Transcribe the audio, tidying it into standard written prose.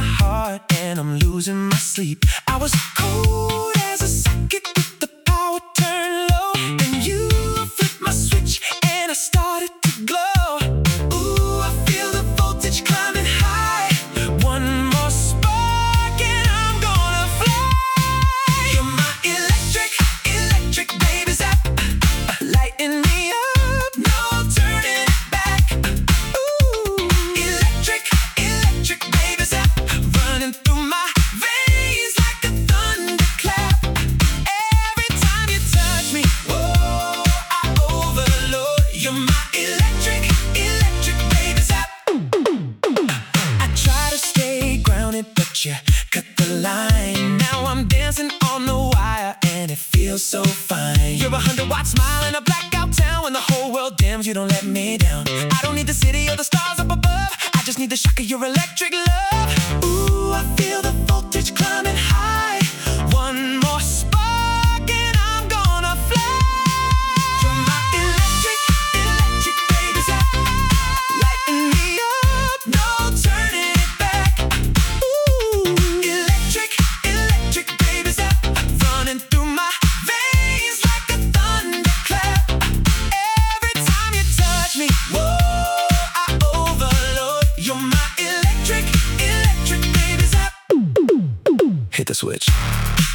heart and I'm losing my sleep. I was cold as a socket with the power turned low, and you flipped my switch and I started to glow. Ooh, I feel the voltage climbing high. One more spark and I'm gonna fly. You're my electric baby zap, lighting me up, no turning back. Ooh, electric baby zap, running through my veins like a thunderclap. Every time you touch me, whoa, I overload. You're my electric baby zap. I try to stay grounded, but you cut the line. Now I'm dancing on the wire and it feels so fine. You're 100-watt smile in a blackout town. When the whole world dims, you don't let me down. I don't need the city or the stars up above, I just need the shock of your electric love. Ooh, I feel the voltage climbing high. One more spark and I'm gonna fly. You're my electric baby zap, lighting me up, no turning it back. Ooh, electric baby zap, running through my veins like a thunderclap. Every time you touch me, whoa, I overload. You're my electric baby zap. Hit the switch.